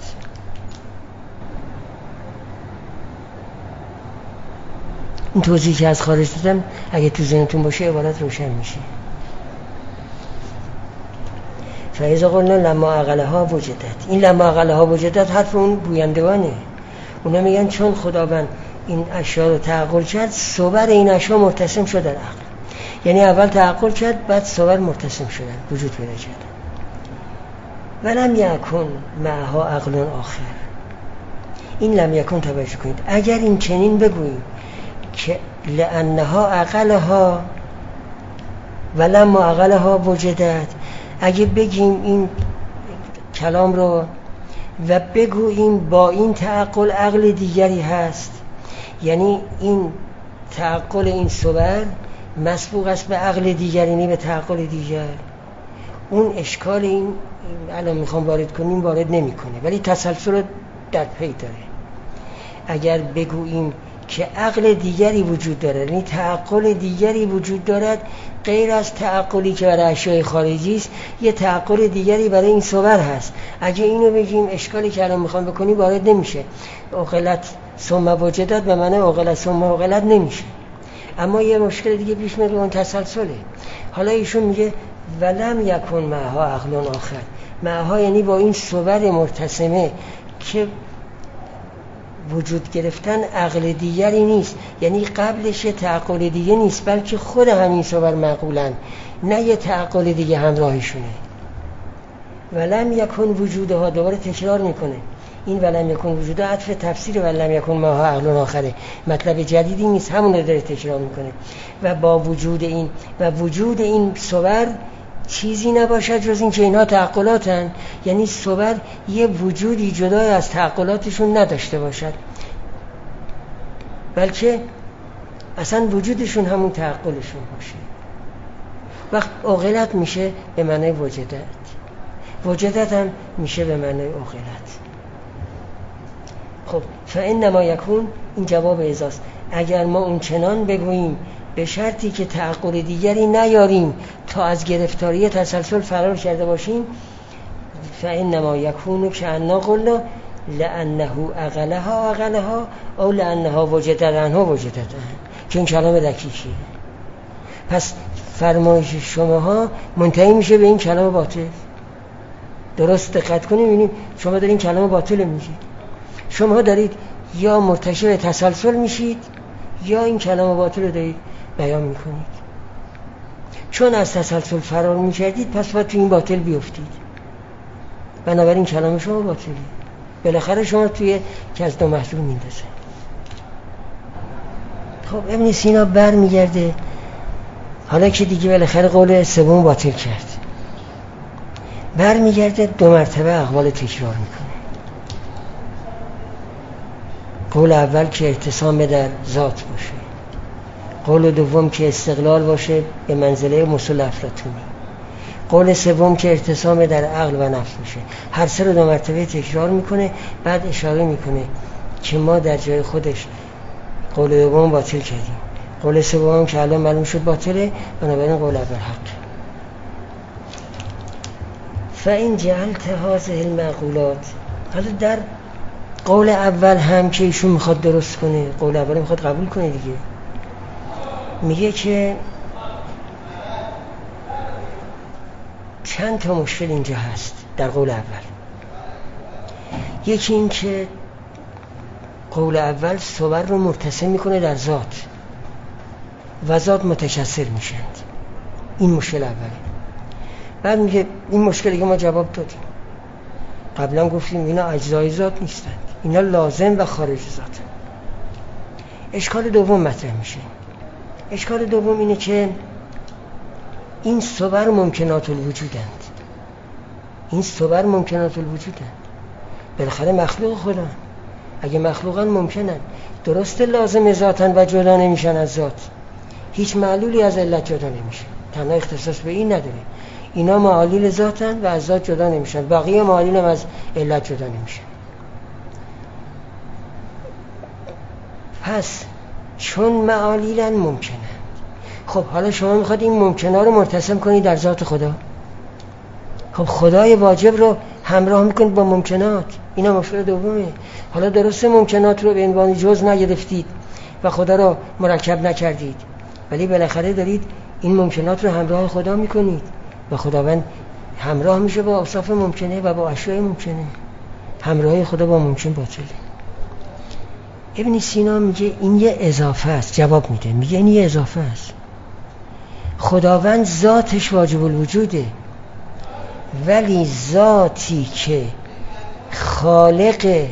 این توضیح که از خارج دادم اگه تو ذهنتون باشه عبارت روشن میشه. فاذا قلنا لما عقلها وجدت، این لما عقلها وجدت حرف اون گویندگانه. اونا میگن چون خداوند این اشیاء رو تعقل کرد، صور این اشیاء مرتسم شد در عقل. یعنی اول تعقل کرد بعد صور مرتسم شدن، وجود پیدا کرد. ولم یکن معها عقل آخر. این لم یکن توجه کنید، اگر این چنین بگوییم که لانها عقلها ولما عقلها وجدت، اگه بگیم این کلام رو و بگوییم با این تعقل عقل دیگری هست، یعنی این تعقل این صور مسبوق است به عقل دیگری، یعنی به تعقل دیگر، اون اشکال این الان میخوام وارد کنیم وارد نمیکنه، ولی تسلسل رو در پی داره. اگر بگوییم که عقل دیگری وجود دارد، یعنی تعقل دیگری وجود دارد غیر از تعقلی که برای اشیاء خارجی است، یه تعقل دیگری برای این صور هست. اگه اینو بگیم اشکالی که الان میخوام بکنیم وارد نمیشه. عقلت ثم وجدت به معنی عقلت ثم عقلت نمیشه. اما یه مشکل دیگه پیش میاد، اون تسلسله. حالا ایشون میگه ولم یکن معها عقل آخر. معها یعنی با این صور مرتسمه که وجود گرفتن عقل دیگری نیست، یعنی قبلش یه تعقل دیگه نیست، بلکه خود همین صور معقولن، نه یه تعقل دیگه همراهشونه. ولم یکن وجودها، دوباره تکرار میکنه این ولم یکن وجودها عطف تفسیر ولم یکن معها عقل آخره، مطلب جدیدی نیست، همون رو داره تکرار میکنه. و با وجود این و وجود این صور چیزی نباشد جز این که اینها تعقلاتن، یعنی صور یه وجودی جدای از تعقلاتشون نداشته باشد. بلکه اصلا وجودشون همون تعقلشون باشه. وقت عقلت میشه به معنی وجدت، وجدت هم میشه به معنی عقلت. خب فانما یکون، این جواب ازاست. اگر ما اون چنان بگوییم به شرطی که تعقل دیگری نیاریم تا از گرفتاری تسلسل فرار کرده باشیم، فانما یکون کأننا قلنا لانه عقلها عقلها او لانها وجدت عنها وجدت عنها، که این کلام دقیقیه. پس فرمایش شماها منتهی میشه به این کلام باطل. درست دقت کنیم ببینیم شما دارین کلام باطل میگید. شما دارید یا مرتکب تسلسل میشید یا این کلام باطل رو دارید بیان میکنید. چون از تسلسل فرار میکردید پس باید تو این باطل بیفتید. بنابراین کلام شما باطلی، بالاخره شما توی کزد و محضور میندازه. خب ابن سینا بر میگرده حالا که دیگه بالاخره قول سوم باطل کرد، بر میگرده دو مرتبه اقوال تکرار میکنه. قول اول که اعتصام در ذات باشه، قول دوم که استقلال باشه به منزله مسل افلاطونی، قول سوم که اعتصام در عقل و نفس باشه. هر سه رو دو مرتبه تکرار میکنه. بعد اشاره میکنه که ما در جای خودش قول دوم باطل کردیم، قول سوم که الان معلوم شد باطله، بنابراین قول اول حق. فإن جعلت هذه المعقولات، حالا در قول اول هم که ایشون میخواد درست کنه، قول اول میخواد قبول کنه دیگه، میگه که چند تا مشکل اینجا هست در قول اول. یکی این که قول اول صور رو مرتسم میکنه در ذات و ذات متکثر میشند. این مشکل اوله. بعد میگه این مشکلی که ما جواب دادیم قبلا گفتیم اینا اجزای ذات نیستند، اینا لازم و خارج ذات. اشکال دوم مطرح میشه. اشکال دوم اینه که این صور ممکنات الوجودند. این صور ممکنات الوجودند، بالاخره مخلوق خودن. اگه مخلوقان ممکنن، درست لازم ذاتن و جدا نمیشن از ذات. هیچ معلولی از علت جدا نمیشه، تنها اختصاص به این نداره. اینا معالل ذاتن و از ذات جدا نمیشن، بقیه معالل هم از علت جدا نمیشن. پس چون معاللن ممکنن، خب حالا شما میخواد این ممکنه رو مرتسم کنید در ذات خدا. خب خدای واجب رو همراه میکنید با ممکنات، اینا مشکل دومه. حالا درسته ممکنات رو به عنوان جز نگرفتید و خدا رو مرکب نکردید، ولی بالاخره دارید این ممکنات رو همراه خدا میکنید و خداوند همراه میشه با اوصاف ممکنه و با اشیاء ممکنه. همراهی خدا با ممکن باطله. ابن سینا میگه این یه اضافه است. جواب میده، میگه این یه اضافه است. خداوند ذاتش واجب الوجوده، ولی ذاتی که خالق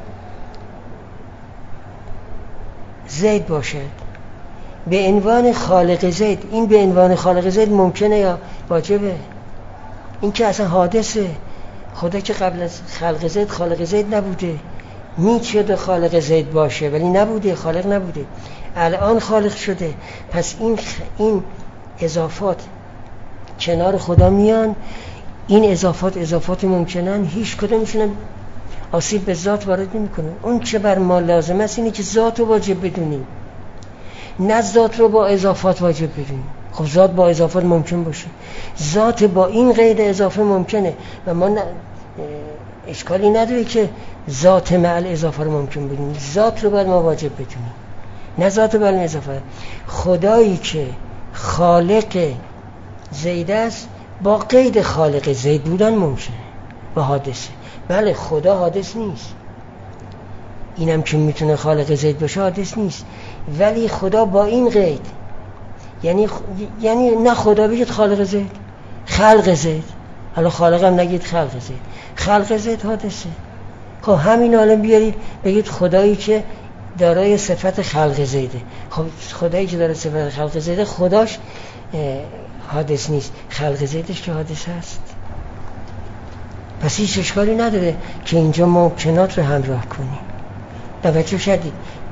زید باشد به عنوان خالق زید، این به عنوان خالق زید ممکنه یا واجبه؟ این که اصلا حادثه. خدا که قبل از خلق زید خالق زید نبوده، میشه خالق زید باشه ولی نبوده، خالق نبوده، الان خالق شده. پس این این اضافات کنار خدا میان. این اضافات اضافات ممکنن، هیچ کدومشون آسیب به ذات وارد نمیکنه. اون چه بر ما لازم است اینه که ذات رو واجب بدونیم، نه ذات رو با اضافات واجب بدونیم. خب ذات با اضافات ممکن باشه، ذات با این قید اضافه ممکنه و ما ن... اشکالی نداره که ذات مع اضافه رو ممکن بدونیم. ذات رو باید ما واجب بدونیم، نه ذات با اضافه. خدایی که خالق زید است با قید خالق زید بودن ممکنه و حادثه. بله خدا حادث نیست، اینم که میتونه خالق زید باشه حادث نیست، ولی خدا با این قید، یعنی خ... یعنی نه خدا بگید خالق زید، خلق زید. حالا خالق هم نگید خلق زید، خلق زید حادثه. خب همین الان بیارید بگید خدایی که دارای صفت خلق زیده. خب خدایی که داره صفت خلق زیده خداش حادث نیست، خلق زیدش که حادث هست. پس هیچ اشکالی نداره که اینجا ممکنات رو همراه کنیم. توجه کردید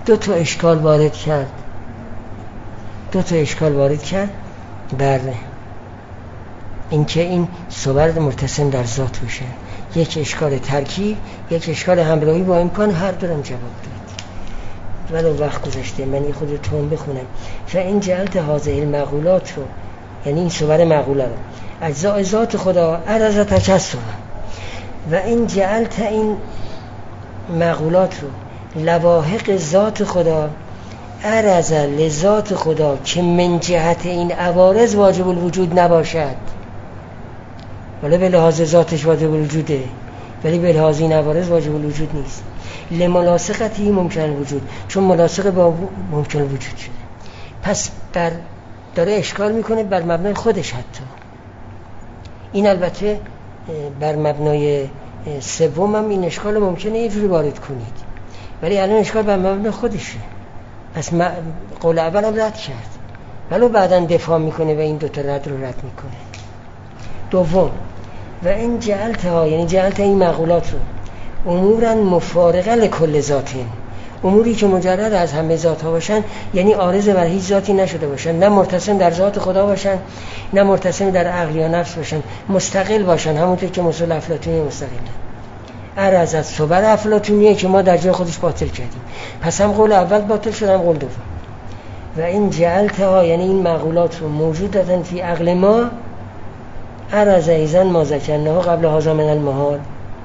دو تا اشکال وارد کرد دو تا اشکال وارد کرد بر اینکه این صور مرتسم در ذات بشه. یک اشکال ترکیب، یک اشکال همراهی با امکان، هر دورم جواب داد. ولو وقت گذاشته من این خود تون بخونم. فإن جعلت هذه المعقولات رو، یعنی این صور معقوله رو، اجزاء ذات خدا عرض تجسم، و این جعلت این معقولات رو لواحق ذات خدا عرض لذات خدا که من جهت این عوارض واجب الوجود نباشد، ولی به لحاظ ذاتش واجب الوجوده، ولی به لحاظ این عوارض واجب الوجود نیست. لملاصقتی ممکن الوجود، چون ملاصق با ممکن الوجود شده. پس بر داره اشکال میکنه بر مبنای خودش. حتی این البته بر مبنای سوم هم این اشکال ممکنه یه جوری وارد کنید، ولی الان اشکال بر مبنای خودشه. پس قول اول هم رد کرد، ولو بعداً دفاع میکنه و این دوتا رد رو رد میکنه. دوم، و این جعلت ها، یعنی جعلت این معقولات رو اموراً مفارقه لکل ذاتین، اموری که مجرد از همه ذات ها باشن، یعنی عارض بر هیچ ذاتی نشده باشن، نه مرتسم در ذات خدا باشن، نه مرتسم در عقل یا نفس باشن، مستقل باشن، همونطور که مثل افلاطونی مستقله. عرض از صور افلاطونیه که ما در جای خودش باطل کردیم. پس هم قول اول باطل شد، هم قول دوم. و این جعلت ها، یعنی این معقولات رو موجود دادن فی عقل ما، عرض ایزن ما ذکرناه قبل هذا من المحال،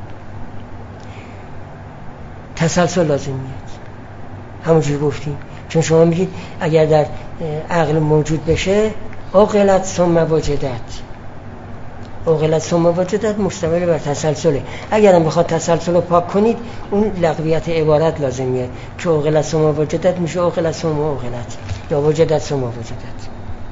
تسلسل لازم میاد. همونجور گفتیم، چون شما میگید اگر در عقل موجود بشه عقلت ثم وجدت، عقلت ثم وجدت مشتمل بر تسلسله. اگر هم بخواد تسلسل رو پاک کنید اون لغویت عبارت لازم میاد که عقلت ثم وجدت میشه عقلت ثم عقلت یا وجدت ثم وجدت.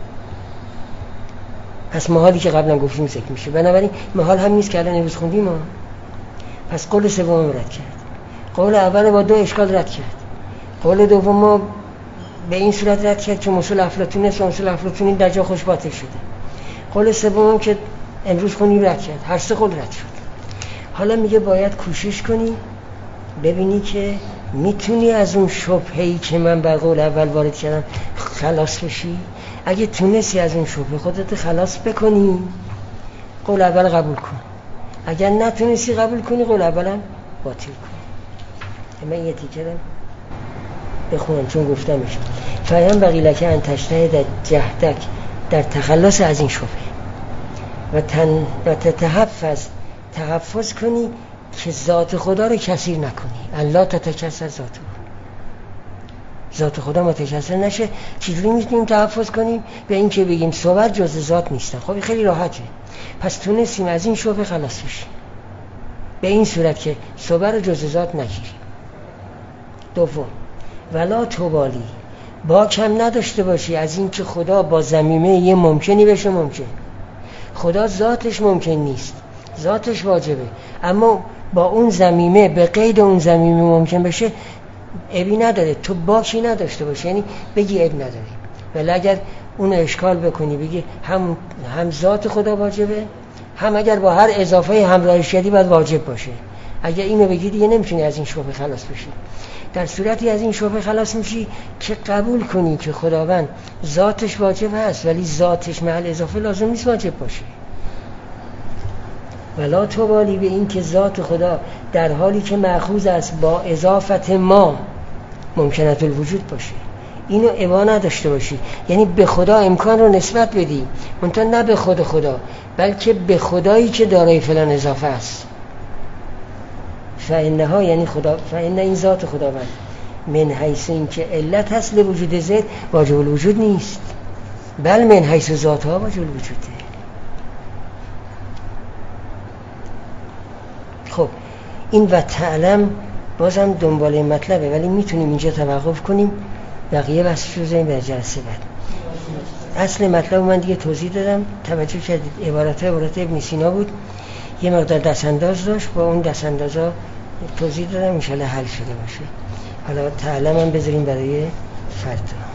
پس محالی که قبلا گفتیم ذکر میشه. بنابراین محال هم نیست که الان امروز خوندیم ما. پس قول سوم رد کرد، قول اول با دو اشکال رد کرد، قول دوم ما به این صورت رد کرد که مسئول افلاطون است و مسئول افلاطونی در جا خوش باطل شده. قول سوم که امروز خوندیم رد کرد. هر سه قول رد شد. حالا میگه باید کوشش کنی ببینی که میتونی از اون شبهه‌ای که من بر قول اول وارد کردم خلاص بشی. اگه تونستی از اون شبهه خودت خلاص بکنی قول اول قبول کن، اگر نتونستی قبول کنی قول اولم باطل کن. من یه تیکه رو بخونم چون گفتمش. فایم بقی لک ان تجتهد جهدک در تخلص از این شبهه و تن و تتحفظ تحفظ کنی که ذات خدا رو کثیر نکنی. الله تتکثر ذاته، ذات خدا متکثر نشه. چجوری میتونیم تحفظ کنیم؟ به این که بگیم صور جز ذات نیستن. خب خیلی راحته. پس تونستیم از این شبهه خلاص بشیم به این صورت که صور جز ذات نگیریم. دوم، ولا تبالی، با کم نداشته باشی از این که خدا با ضمیمه یه ممکنی بشه ممکن. خدا ذاتش ممکن نیست، ذاتش واجبه، اما با اون ضمیمه به قید اون ضمیمه ممکن بشه عیبی نداره. تو باکی نداشته باشی، یعنی بگی عیب نداره. ولی اگر اون اشکال بکنی بگی هم هم ذات خدا واجبه، هم اگر با هر اضافه همراهش کردی باید واجب باشه، اگر اینو بگی دیگه نمیتونی از این شبهه خلاص بشی. در صورتی از این شبهه خلاص میشی که قبول کنی که خداوند ذاتش واجب هست ولی ذاتش محل اضافه لازم نیست واجب باشه. ولا تبالی، به این که ذات خدا در حالی که مأخوذ است با اضافت ما ممکنت الوجود باشه، اینو ابا نداشته باشی، یعنی به خدا امکان رو نسبت بدی، منتها نه به خود خدا بلکه به خدایی که دارای فلان اضافه است. فإنها، یعنی خدا، فإن این ذات خداوند من حیث این که علت هست لوجود ذات واجب الوجود نیست، بل من حیث ذاتها واجب الوجوده. خب این و تعلم بازم دنباله مطلبه، ولی میتونیم اینجا توقف کنیم، بقیه بحثش رو بذاریم به جلسه بعد. اصل مطلب من دیگه توضیح دادم، توجه کردید عبارت عبارت ابن سینا بود، یه مقدار دستانداز داشت، با اون دستاندازا توضیح دادم، انشالله حل شده باشه. حالا تعلم هم بذاریم برای فردا.